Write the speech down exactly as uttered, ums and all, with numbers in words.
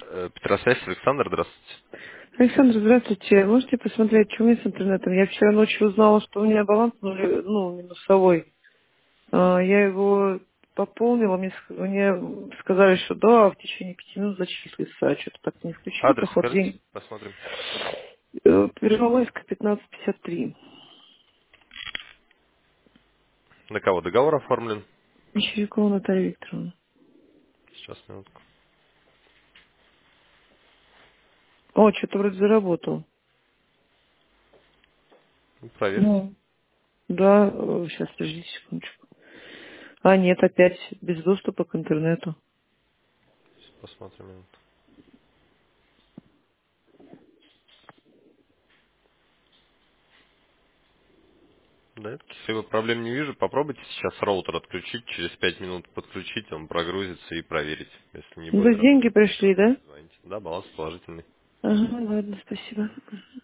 Э, Петросвязь, Александр, здравствуйте. Александр, здравствуйте. Можете посмотреть, что у меня с интернетом? Я вчера ночью узнала, что у меня баланс нуле- ну, минусовой. А, Я его пополнила, мне, ск- мне сказали, что да, в течение пяти минут зачислится, а что-то так не включили Адрес проход скажите, день. посмотрим. Э, Первомайская, пятнадцать пятьдесят три. На кого договор оформлен? Мещерякова Наталья Викторовна. Сейчас, минутку. О, что-то вроде заработал. Ну, проверьте. Ну, да, сейчас, подождите секундочку. А, нет, опять без доступа к интернету. Сейчас посмотрим минуту. Да, каких-либо проблем не вижу. Попробуйте сейчас роутер отключить, через пять минут подключить, он прогрузится и проверить. Если не Ну, будет то есть деньги работать, пришли, да? звоните. Да, баланс положительный. Ага, ладно, спасибо.